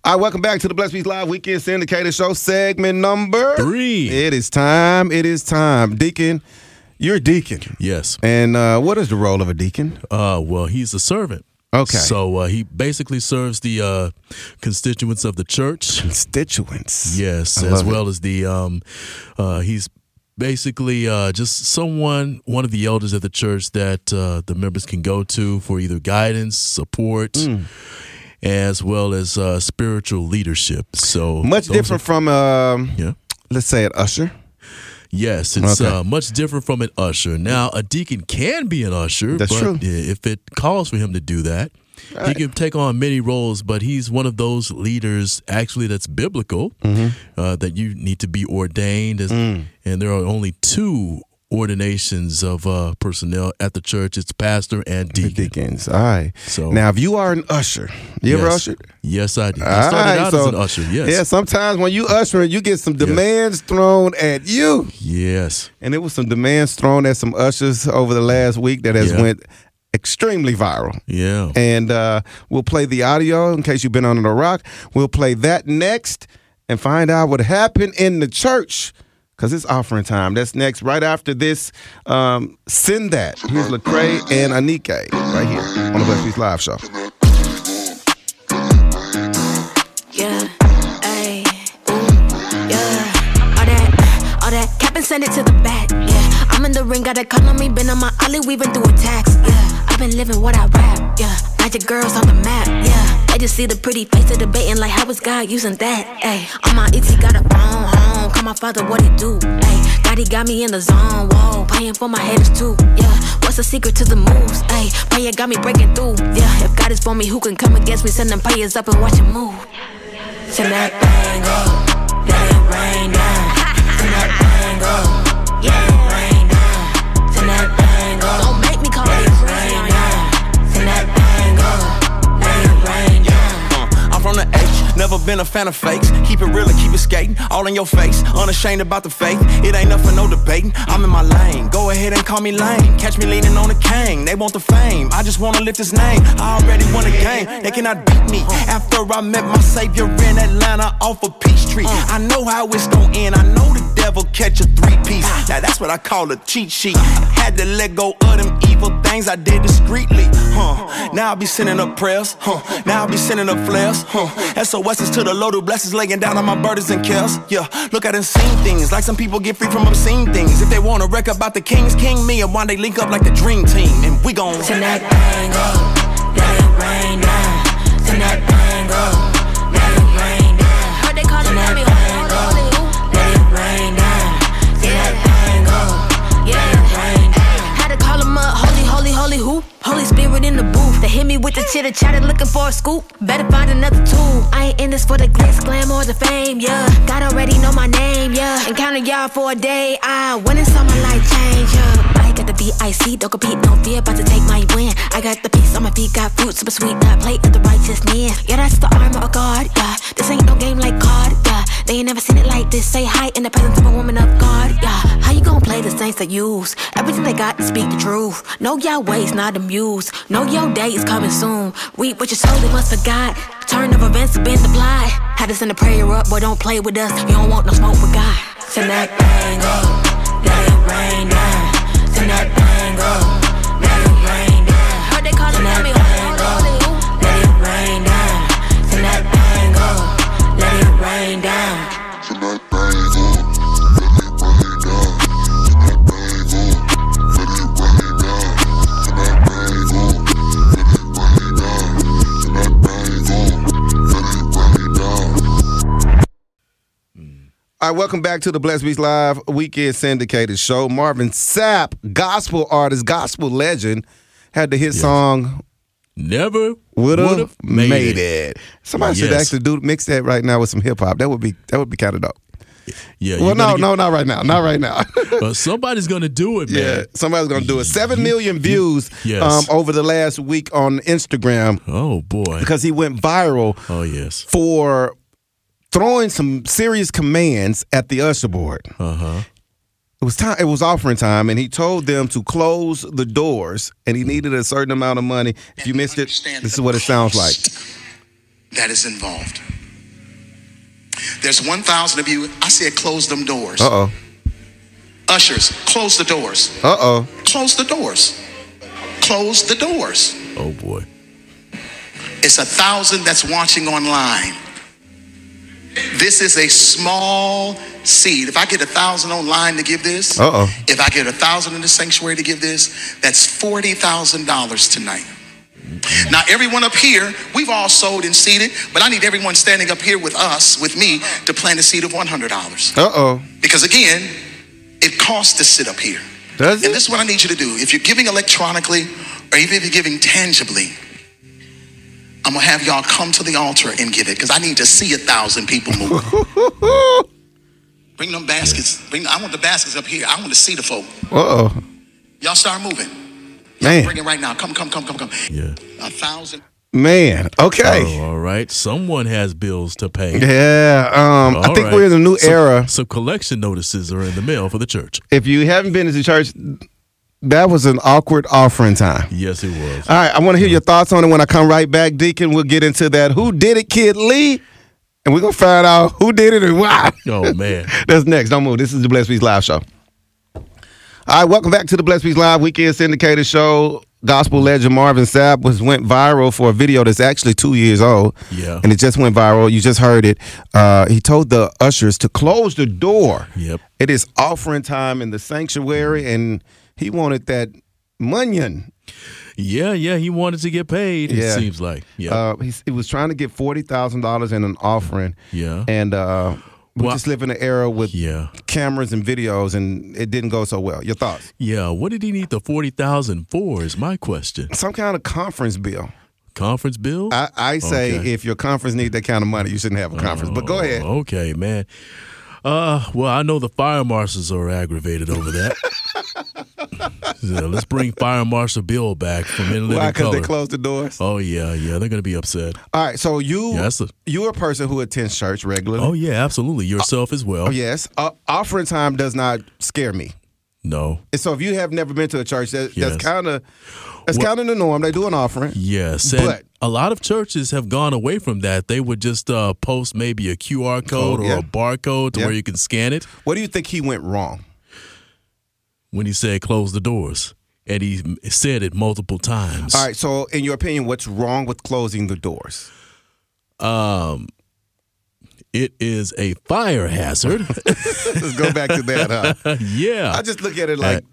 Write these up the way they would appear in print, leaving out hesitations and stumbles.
All right, welcome back to the Blessed Peace Live Weekend Syndicated Show, segment number 3. It is time. Deacon, you're a deacon. Yes. And what is the role of a deacon? Well, he's a servant. Okay. So he basically serves the constituents of the church. Constituents. Yes, as well as the he's basically just one of the elders of the church that the members can go to for either guidance, support, as well as spiritual leadership. So much different from let's say an usher. Yes, it's much different from an usher. Now, a deacon can be an usher, That's but true. If it calls for him to do that, he can take on many roles, but he's one of those leaders actually that's biblical, that you need to be ordained. And there are only 2 ordinations of personnel at the church. It's pastor and deacon. Deacons. All right. So now, if you are an usher, you ever ushered? Yes, I did. I started out as an usher, yes. Yeah, sometimes when you ushering, you get some demands thrown at you. Yes. And it was some demands thrown at some ushers over the last week that has went extremely viral. Yeah. And we'll play the audio in case you've been under the rock. We'll play that next and find out what happened in the church, because it's offering time. That's next, right after this. Send that. Here's Lecrae and Anike right here on the Blessed Peace Live Show. Yeah, ayy, ooh, yeah. All that cap and send it to the back. Yeah, I'm in the ring, got a call on me, been on my ollie, weaving through attacks. Yeah, I've been living what I rap. Yeah, magic girls on the map. Yeah, I just see the pretty face of debating like how is God using that? Ayy, on my ET got a phone home, call my father what he do. Ayy, God he got me in the zone. Whoa, praying for my haters too. Yeah, what's the secret to the moves? Ayy, prayer got me breaking through. Yeah, if God is for me, who can come against me? Send them prayers up and watch him move. Send that thing up, let it rain down. Send that thing up, yeah, rain down. Send that thing up, don't make me call it rain down. Send that thing up, let it rain down. I'm from the H, never been a fan of fakes. Keep it real and keep it skating, all in your face. Unashamed about the faith, it ain't nothing, no debating. I'm in my lane, go ahead and call me lame. Catch me leaning on the cane, they want the fame. I just wanna lift his name, I already won a game. They cannot beat me, after I met my savior in Atlanta off of Peachtree. I know how it's gon' end, I know the devil catch a 3-piece. Now that's what I call a cheat sheet. Had to let go of them evil things I did discreetly. Now I be sending up prayers, now I be sending up flares. SOS's to the Lord who blesses, laying down on my burdens and cares. Yeah, look, I done seen things, like some people get free from obscene things. If they want to wreck about the kings, King me, and one day link up like the dream team. And we gon' send that thing up, let it rain down. Send that thing up, let it rain down. Heard they calling me, let it rain down. Send that thing up, yeah, rain down. Had to call him up, holy who? Holy Spirit in the booth. They hit me with the chitter chatter, looking for a scoop. Better find another tool. I ain't in this for the glitz, glam, or the fame, yeah. God already know my name, yeah. Encounter y'all for a day, I went and saw my life change, yeah. I got the VIC, don't compete, no fear, about to take my win. I got the peace on my feet, got fruit, super sweet, that plate of the righteousness. Yeah, that's the armor of God, yeah. This ain't no game like COD, yeah. They ain't never seen it like this. Say hi in the presence of a woman of God, yeah. How you gon' play the saints they use? Everything they got to speak the truth. Know your ways, not amused. Know your day is coming soon. Reap what you sow, they must forgot. Turn of events have been applied. Had to send a prayer up, boy, don't play with us. You don't want no smoke with God. Send that thing up, let it rain down. Send that thing up, let it rain down. Heard they calling me, let it rain down. Send that thing up, let it rain down. Send that thing up, let it rain down. All right, welcome back to the Blessed Peace Live Weekend Syndicated Show. Marvin Sapp, gospel artist, gospel legend, had the hit song Never Would've Made It. Somebody should Yes. actually mix that right now with some hip hop. That would be kind of dope. Yeah. Well, no, not right now. Not right now. Somebody's gonna do it, man. Yeah, somebody's gonna do it. 7 million views Yes. over the last week on Instagram Oh boy. because he went viral Oh yes. for throwing some serious commands at the usher board. It was offering time, and he told them to close the doors, and he needed a certain amount of money. If you missed it, this is what it sounds like. That is involved. There's 1,000 of you. I said close them doors. Uh-oh. Ushers, close the doors. Uh-oh. Close the doors. Close the doors. Oh, boy. It's 1,000 that's watching online. This is a small seed. If I get 1,000 online to give this, if I get 1,000 in the sanctuary to give this, that's $40,000 tonight. Now, everyone up here, we've all sold and seeded, but I need everyone standing up here with us, with me, to plant a seed of $100. Uh-oh. Because again, it costs to sit up here. Does it? And this is what I need you to do. If you're giving electronically, or even if you're giving tangibly, I'm gonna have y'all come to the altar and give it, because I need to see 1,000 people move. Bring them baskets. I want the baskets up here. I want to see the folk. Uh-oh. Y'all start moving. Man. Bring it right now. Come. Yeah. 1,000. Man, okay. Oh, all right. Someone has bills to pay. Yeah, I think we're in a new era. So collection notices are in the mail for the church. If you haven't been to the church, that was an awkward offering time. Yes, it was. All right, I want to hear your thoughts on it when I come right back, Deacon. We'll get into that. Who did it, Kid Lee? And we're going to find out who did it and why. Oh, man. That's next. Don't move. This is the Blessed Peace Live Show. All right, welcome back to the Blessed Peace Live Weekend Syndicated Show. Gospel legend Marvin Sapp went viral for a video that's actually 2 years old. Yeah. And it just went viral. You just heard it. He told the ushers to close the door. Yep. It is offering time in the sanctuary, and he wanted that munyon. Yeah, he wanted to get paid, it seems like. Yeah. He was trying to get $40,000 in an offering. Yeah. And we just live in an era with cameras and videos, and it didn't go so well. Your thoughts? Yeah. What did he need the $40,000 for is my question. Some kind of conference bill. Conference bill? I say if your conference needs that kind of money, you shouldn't have a conference. But go ahead. Okay, man. Well, I know the fire marshals are aggravated over that. So let's bring Fire Marshal Bill back from In Living Why? Because Color. they closed the doors? Oh, yeah. They're going to be upset. All right, so you're a person who attends church regularly. Oh, yeah, absolutely. Yourself as well. Oh, yes. Offering time does not scare me. No. And so if you have never been to a church, that's kind of the norm. They do an offering. Yes. And a lot of churches have gone away from that. They would just post maybe a QR code or a barcode to where you can scan it. What do you think he went wrong? When he said close the doors. And he said it multiple times. All right. So in your opinion, what's wrong with closing the doors? It is a fire hazard. Let's go back to that, huh? Yeah. I just look at it like...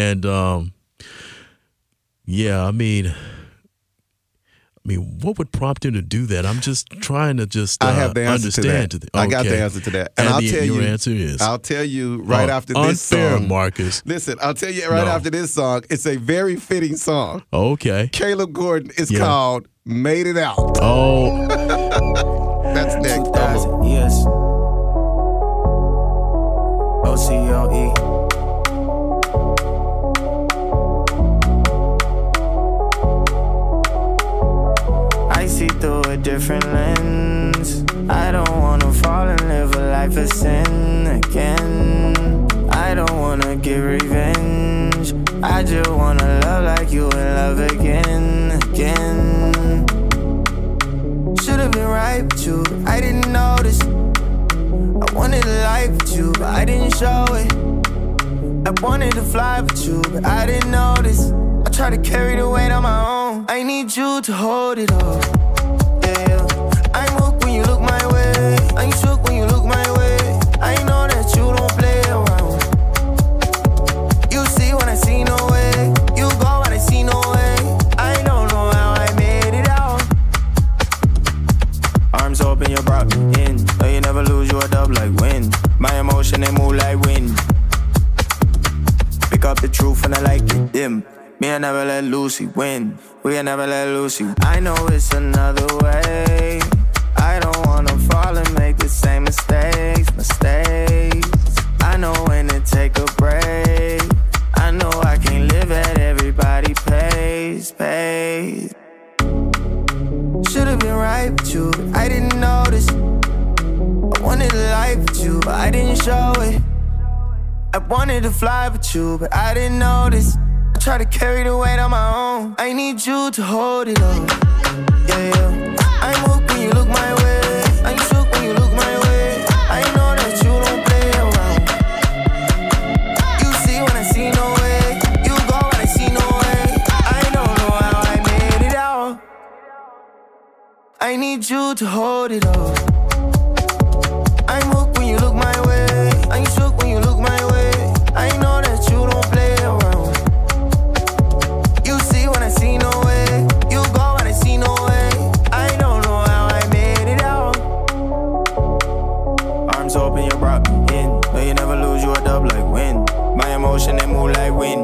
I mean, what would prompt him to do that? I'm just trying to I have the answer understand. to that. I got the answer to that. And I'll tell you. Your answer is? I'll tell you right after this unfair, song. Marcus. Listen, I'll tell you right after this song. It's a very fitting song. Okay. Caleb Gordon is called Made It Out. Oh. That's next. Yes. OCOE. I see through a different lens. I don't wanna fall and live a life of sin again. I don't wanna get revenge. I just wanna love like you and love again. Should've been right with you, I didn't notice. I wanted a life with you, but I didn't show it. I wanted to fly with you, but I didn't notice. I tried to carry the weight on my own. I need you to hold it all. Yeah, I'm hooked when you look my way. I'm shook when you look my way. I know that you don't play around. You see when I see no way. You go when I see no way. I don't know how I made it out. Arms open, you brought me in. No, you never lose, you a dub like wind. My emotion, they move like wind. Pick up the truth and I like it dim. Me, I never let Lucy win. We ain't never let Lucy. I know it's another way. I don't wanna fall and make the same mistakes. I know when to take a break. I know I can't live at everybody's pace. Should've been right with you, but I didn't notice. I wanted a life with you, but I didn't show it. I wanted to fly with you, but I didn't notice. I tried to carry the weight on my own. I need you to hold it all. Yeah. I'm hooked when you look my way. I'm shook when you look my way. need you to hold it all. I'm hooked when you look my way. I'm shook when you look my way. I know that you don't play around. You see when I see no way. You go when I see no way. I don't know how I made it out. Arms open, you brought me in. No, you never lose, you a dub like win. My emotion, they move like wind.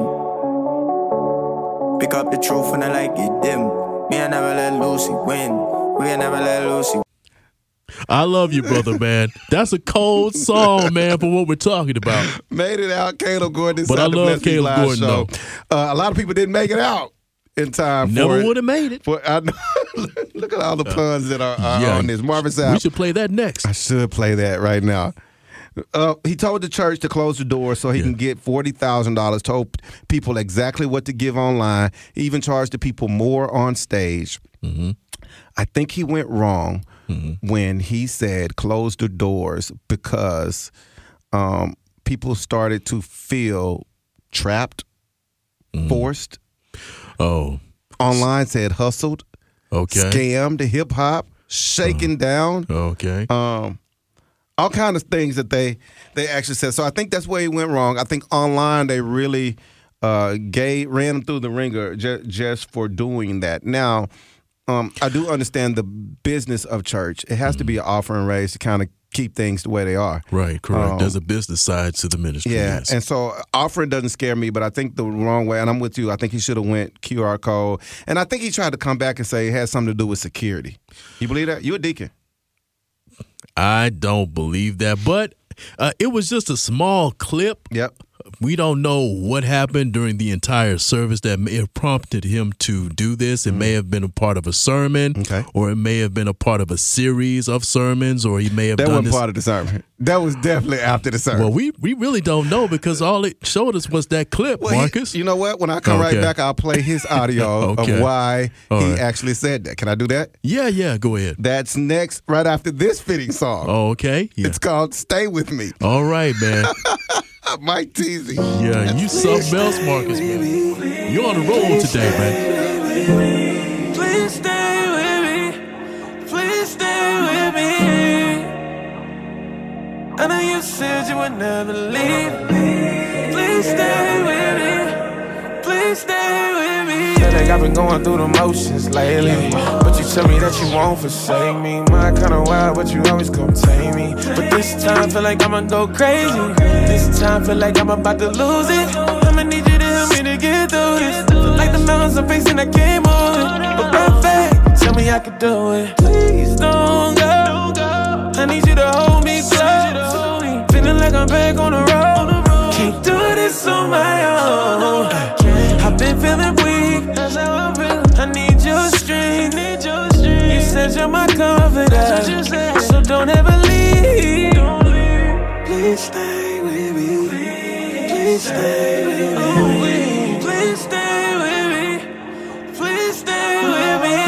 Pick up the truth and I like it dim. Me, I never let Lucy win. We ain't never let Lucy. I love you, brother, man. That's a cold song, man, for what we're talking about. Made it out, Caleb Gordon. But I love Caleb Gordon, though. A lot of people didn't make it out in time. Never would have made it. Look at all the puns that are on this. Marvin Sapp. We should play that next. I should play that right now. He told the church to close the door so he can get $40,000, told people exactly what to give online. He even charged the people more on stage. Mm-hmm. I think he went wrong when he said close the doors because people started to feel trapped, forced. Oh. Online said hustled, scammed, hip-hop, shaken down. Okay. All kinds of things that they actually said. So I think that's where he went wrong. I think online they really ran him through the ringer just for doing that. Now, I do understand the business of church. It has to be an offering raise to kind of keep things the way they are. Right, correct. There's a business side to the ministry. Yeah, yes. And so offering doesn't scare me, but I think the wrong way, and I'm with you, I think he should have went QR code. And I think he tried to come back and say it had something to do with security. You believe that? You a deacon. I don't believe that, but it was just a small clip. Yep. We don't know what happened during the entire service that may have prompted him to do this. It may have been a part of a sermon, or it may have been a part of a series of sermons, or he may have done this. That wasn't part of the sermon. That was definitely after the sermon. Well, we really don't know because all it showed us was that clip, Marcus. You know what? When I come right back, I'll play his audio of why he actually said that. Can I do that? Yeah, go ahead. That's next, right after this fitting song. Oh, okay. Yeah. It's called Stay With Me. All right, man. Mike Teasy. Yeah, you something else, Marcus, man. You're on the roll today, man. Please stay with me. Please stay with me. I know you said you would never leave. Please stay with me. Please stay with me. Feel like I've been going through the motions lately, but you tell me that you won't forsake me. My kind of wild, but you always come take me. But this time feel like I'ma go crazy. This time feel like I'm about to lose it. I'ma need you to help me to get through this. Feel like the mountains I'm facing, I can't move it. But perfect, tell me I can do it. Please don't go. I need you to hold me close. Feeling like I'm back on the road. Can't do this on my own. I've been feeling weak. I need your strength. You said you're my confidence, so don't ever leave. Please stay with me. Please stay with me. Please stay with me. Please stay with me.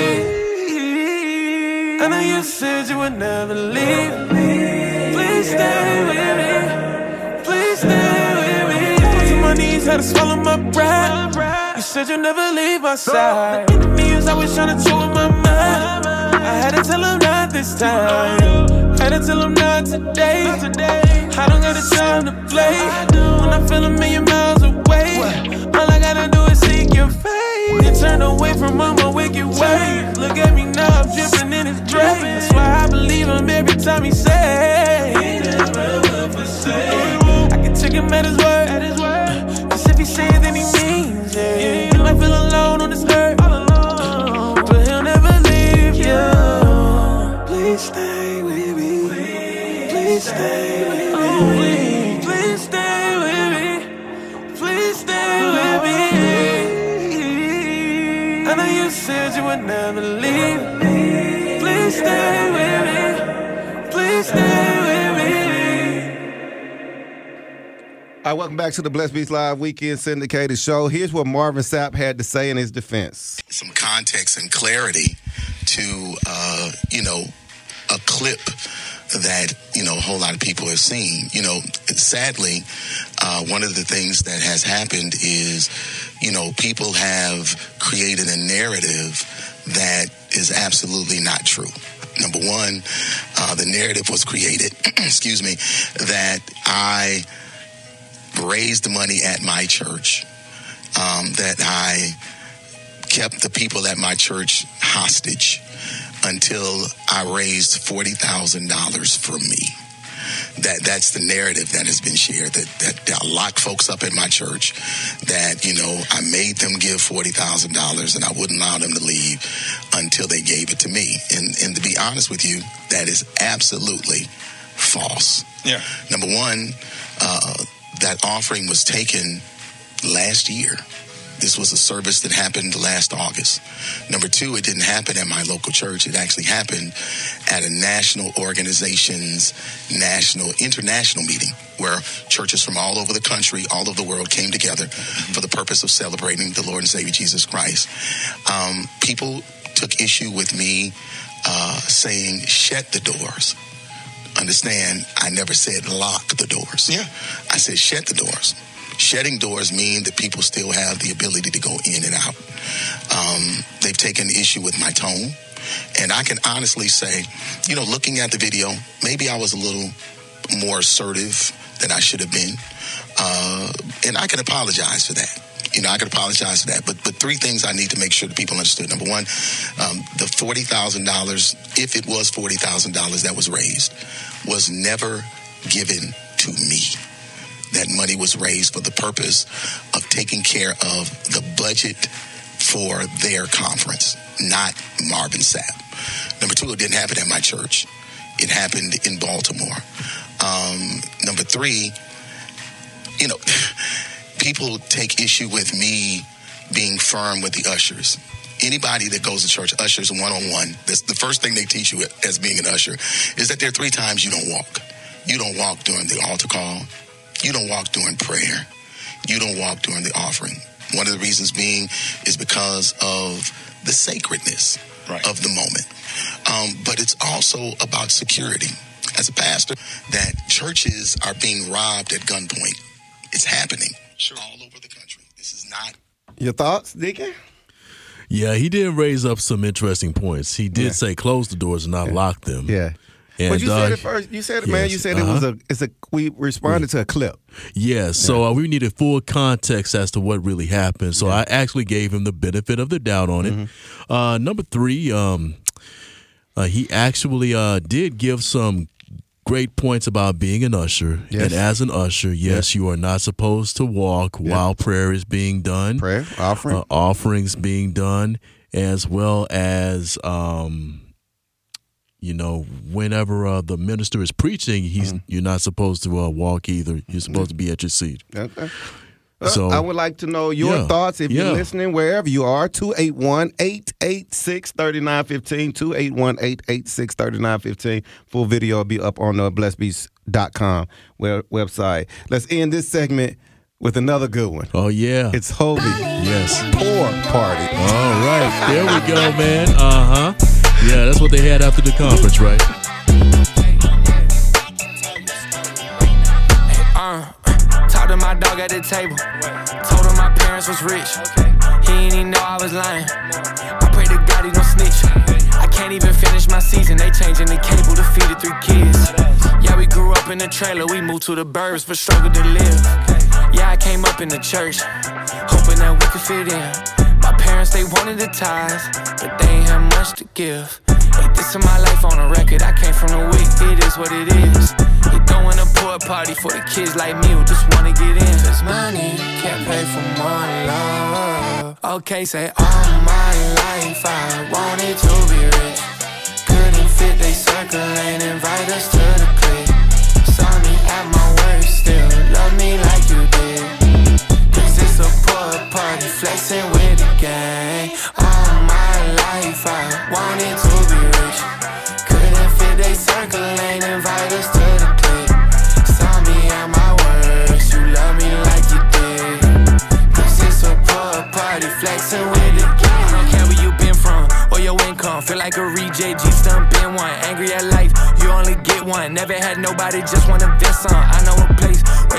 I know you said you would never leave. Please stay with me. Please stay with me. To my knees, had to swallow my pride. You said you'd never leave my side. The enemy is always trying to chew in my mind. I had to tell him not this time. Had to tell him not today. I don't got the time to play. When I feel a million miles away, all I gotta do is seek your face and turn away from all my wicked ways. Look at me now, I'm dripping in his drain. That's why I believe him every time he say he never will forsake. I can take him at his word. Cause if he say it, then he means it. You might feel alone on this earth, but he'll never leave you. Please stay with me. Please stay with me. Please stay with me. Please stay with me. I know you said you would never leave. Please stay with me. Please stay with me. All right, welcome back to the Blessed Beats Live Weekend Syndicated Show. Here's what Marvin Sapp had to say in his defense. Some context and clarity to, a clip that, a whole lot of people have seen. Sadly, one of the things that has happened is, people have created a narrative that is absolutely not true. Number one, the narrative was created, excuse me, that I raised money at my church, that I kept the people at my church hostage until I raised $40,000 for me. That's the narrative that has been shared, that I locked folks up at my church, that, I made them give $40,000 and I wouldn't allow them to leave until they gave it to me. And to be honest with you, that is absolutely false. Yeah. Number one, that offering was taken last year. This was a service that happened last August. Number two, it didn't happen at my local church. It actually happened at a national organization's international meeting where churches from all over the country, all over the world came together for the purpose of celebrating the Lord and Savior Jesus Christ. People took issue with me saying, shut the doors. Understand, I never said lock the doors. Yeah. I said shut the doors. Shutting doors mean that people still have the ability to go in and out. They've taken issue with my tone. And I can honestly say, looking at the video, maybe I was a little more assertive than I should have been. And I can apologize for that. I can apologize for that. But three things I need to make sure that people understood. Number one, the $40,000, if it was $40,000 that was raised, was never given to me. That money was raised for the purpose of taking care of the budget for their conference, not Marvin Sapp. Number two, it didn't happen at my church. It happened in Baltimore. Number three, people take issue with me being firm with the ushers. Anybody that goes to church, ushers one-on-one, that's the first thing they teach you as being an usher, is that there are 3 times you don't walk. You don't walk during the altar call. You don't walk during prayer. You don't walk during the offering. One of the reasons being is because of the sacredness of the moment. But it's also about security. As a pastor, that churches are being robbed at gunpoint. It's happening all over the country. This is not... Your thoughts, Deacon? Yeah, he did raise up some interesting points. He did say close the doors and not lock them. Yeah. And, but you said it first. You said it, man. You said it was we responded to a clip. Yeah, so we needed full context as to what really happened. So I actually gave him the benefit of the doubt on it. Number 3, he actually did give some great points about being an usher. Yes. And as an usher, yes, you are not supposed to walk while prayer is being done. Prayer, offering. Offerings being done, as well as... whenever the minister is preaching, you're not supposed to walk either. You're supposed to be at your seat. Okay. So I would like to know your thoughts if you're listening wherever you are. 281-886-3915. 281-886-3915. Full video will be up on the blessedbeats.com website. Let's end this segment with another good one. Oh, yeah. It's Hovey. Yes. Pour Party. All right. There we go, man. Uh-huh. Yeah, that's what they had after the conference, right? Talked to my dog at the table. Told him my parents was rich. He ain't even know I was lying. I pray to God he don't snitch. I can't even finish my season. They changing the cable to feed the 3 kids. Yeah, we grew up in the trailer. We moved to the burbs but struggled to live. Yeah, I came up in the church, hoping that we could fit in. My parents, they wanted the ties, but they ain't have much to give. Hey, this is my life on a record. I came from the week, it is what it is. You throwing a poor party for the kids like me who just wanna get in. Cause money can't pay for more love. Okay, say all my life I wanted to be rich. Couldn't fit, they circle and invite us to the clique. Saw me at my worst, still love me like you did. Cause it's a poor party, flexing with the gang. All my life I wanted to be rich. Couldn't fit, they circle and invite us to the clique. Saw me at my worst, you love me like you did. Cause it's a poor party, flexing with the gang. I don't care where you been from or your income. Feel like a reject, G-Stump been one. Angry at life, you only get one. Never had nobody, just wanna vent some. I know a place where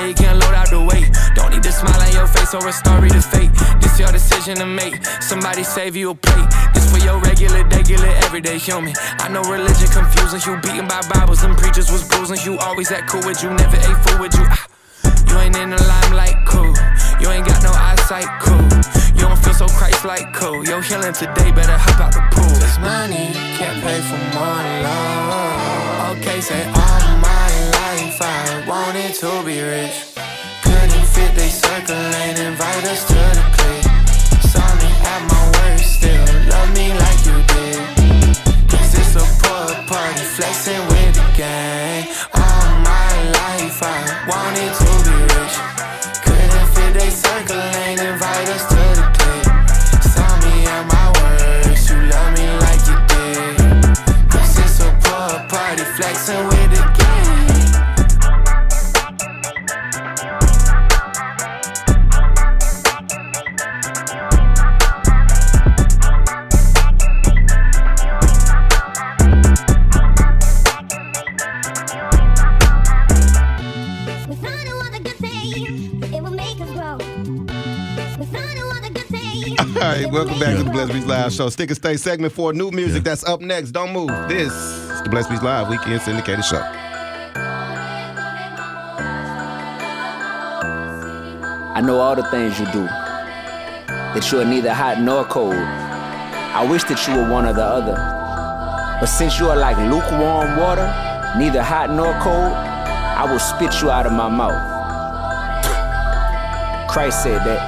Yeah, you can't load out the weight. Don't need to smile on your face or a story to fate. This your decision to make. Somebody save you a plate. This for your regular, everyday human. I know religion confusing you. Beaten by Bibles and preachers was bruising you. Always act cool with you, never ate food with you. You ain't in the limelight, cool. You ain't got no eyesight, cool. You don't feel so Christ-like, cool. Your healing today, better hop out the pool. Cause money can't pay for more love. Okay, say all my life I wanted to be rich. Couldn't fit they circle, ain't invite us to the clique. Saw me at my worst, still love me like you did. Cause it's a poor party, flexing with the gang. All my life I wanted to be rich. Couldn't fit they circle, ain't invite us to the clique. Saw me at my worst, you love me like you did. Cause it's a poor party, flexing with the gang. All right, welcome back to the Blessed Beats Live Show. Stick and stay segment 4, new music that's up next. Don't move. This is the Blessed Beats Live Weekend Syndicated Show. I know all the things you do, that you are neither hot nor cold. I wish that you were one or the other. But since you are like lukewarm water, neither hot nor cold, I will spit you out of my mouth. Christ said that.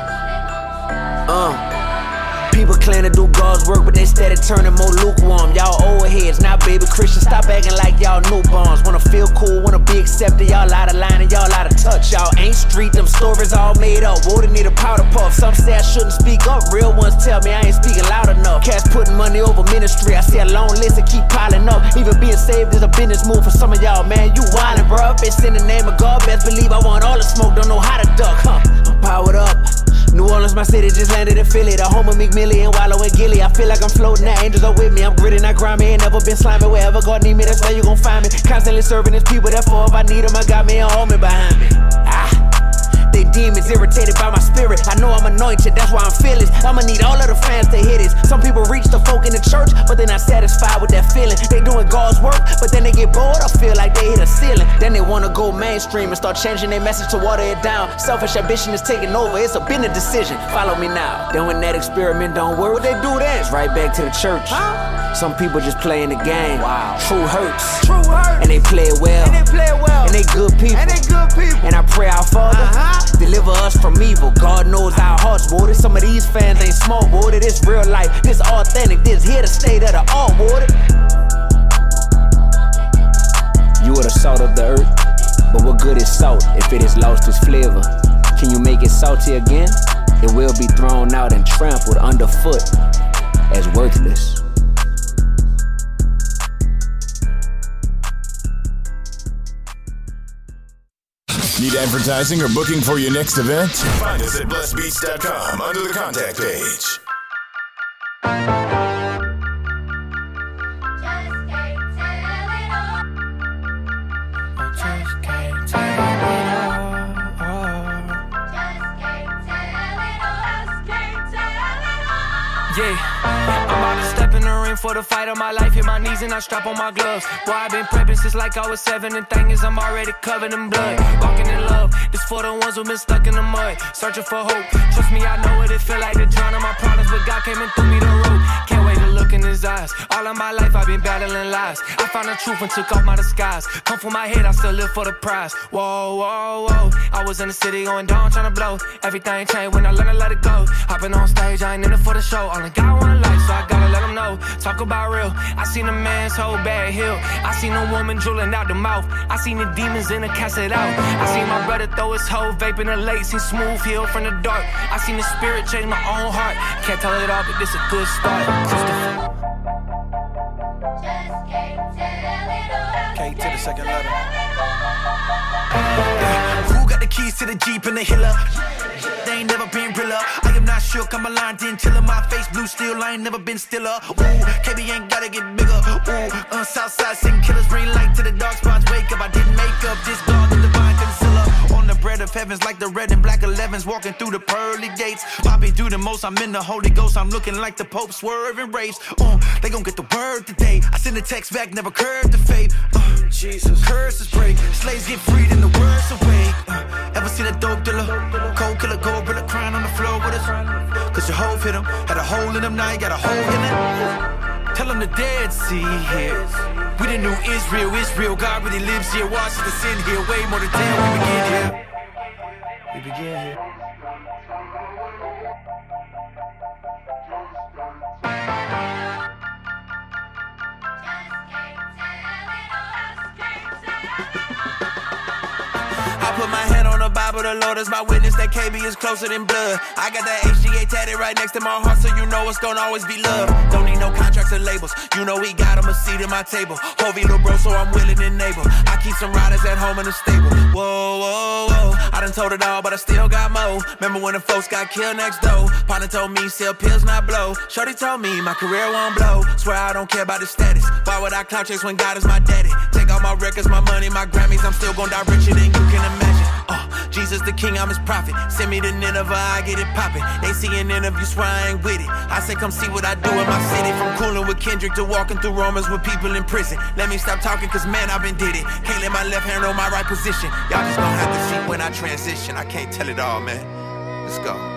People claim to do God's work, but they steady turning more lukewarm. Y'all old heads, now baby Christians, stop acting like y'all newborns. Wanna feel cool, wanna be accepted, y'all out of line and y'all out of touch. Y'all ain't street, them stories all made up. Water need a powder puff, some say I shouldn't speak up. Real ones tell me I ain't speaking loud enough. Cats putting money over ministry, I see a long list and keep piling up. Even being saved is a business move for some of y'all, man, you wildin', bruh. If it's in the name of God, best believe I want all the smoke, don't know how to duck, huh? I'm powered up. New Orleans, my city, just landed in Philly. The home of McMillie and Wallow and Gilly. I feel like I'm floating, the angels are with me. I'm gritty, not grimy, ain't never been slimy. Wherever God need me, that's where you gon' find me. Constantly serving his people, therefore if I need them, I got me an army behind me. They demons irritated by my spirit. I know I'm anointed, that's why I'm fearless. I'ma need all of the fans to hear this. Some people reach the folk in the church, but they're not satisfied with that feeling. They doing God's work, but then they get bored or feel like they hit a ceiling. Then they wanna go mainstream and start changing their message to water it down. Selfish ambition is taking over, it's a business decision. Follow me now. Then when that experiment don't work, what they do then? It's right back to the church. Some people just playing the game. Wow. True hurts. And they play it well. And they good people. And I pray our Father deliver us from evil. God knows our hearts, boy. Some of these fans ain't small, boy. This real life, this authentic, this here to stay that are all, boy. You are the salt of the earth, but what good is salt if it has lost its flavor? Can you make it salty again? It will be thrown out and trampled underfoot as worthless. Need advertising or booking for your next event? Find us at blessedbeats.com under the contact page. Yeah, I'm about to step in the ring for the fight of my life. Hit my knees and I strap on my gloves. Boy, I've been prepping since like I was 7. And thing is, I'm already covered in blood. Walking in love, this for the ones who've been stuck in the mud. Searching for hope, trust me, I know what it feel like to drown in my problems. But God came and threw me the rope. Can't wait to look in his eyes. All of my life I've been battling lies. I found the truth and took off my disguise. Come for my head, I still live for the prize. Whoa, whoa, whoa. I was in the city going down, trying to blow. Everything changed when I learned to let it go. Hopping on stage, I ain't in it for the show. All I got one life, so I gotta let them know. Talk about real. I seen a man's whole bad hill. I seen a woman drooling out the mouth. I seen the demons in the cast it out. I seen my brother throw his hoe vape in the lake. Seen smooth heal from the dark. I seen the spirit change my own heart. Can't tell it all, but this a good start. K to the second letter. Who got the keys to the Jeep and the Hiller? They ain't never been realer. I am not shook, I'm aligned in chiller. My face blue still, I ain't never been stiller. Ooh, KB ain't gotta get bigger. Ooh, Southside sing killers, bring light to the dark spots. Wake up, I didn't make up, just God the divine concealer. On the bread of heavens like the red and black 11s walking through the pearly gates. Poppy do the most, I'm in the Holy Ghost. I'm looking like the Pope swerving race. They gon' get the word today. I send a text back, never curved the fate. Jesus, curses break, slaves get freed and the words awake. Ever seen a dope dealer? Cold killer, gold brother crying on the floor with us. Cause your hoe hit him, had a hole in him, now you got a hole in it. Tell him the Dead Sea here. We the new Israel, God really lives here. Watch the sin here, way more than 10. We begin here. We begin here. Put my hand on the Bible, the Lord is my witness that KB is closer than blood. I got that HGA tatted right next to my heart, so you know it's gonna always be love. Don't need no contracts or labels, you know he got him a seat at my table. Hovey little bro, so I'm willing and able. I keep some riders at home in the stable. Whoa, whoa, whoa, I done told it all, but I still got more. Remember when the folks got killed next door? Partner told me sell pills, not blow. Shorty told me my career won't blow. Swear I don't care about the status. Why would I clout chase when God is my daddy? Take all my records, my money, my Grammys, I'm still gon' die richer than you can imagine. Jesus the king, I'm his prophet. Send me to Nineveh, I get it poppin'. They see an interview, swear I ain't with it. I say come see what I do in my city. From cooling with Kendrick to walking through Romans with people in prison. Let me stop talking cause man, I've been did it. Can't let my left hand know my right position. Y'all just gon' have to see when I transition. I can't tell it all, man. Let's go.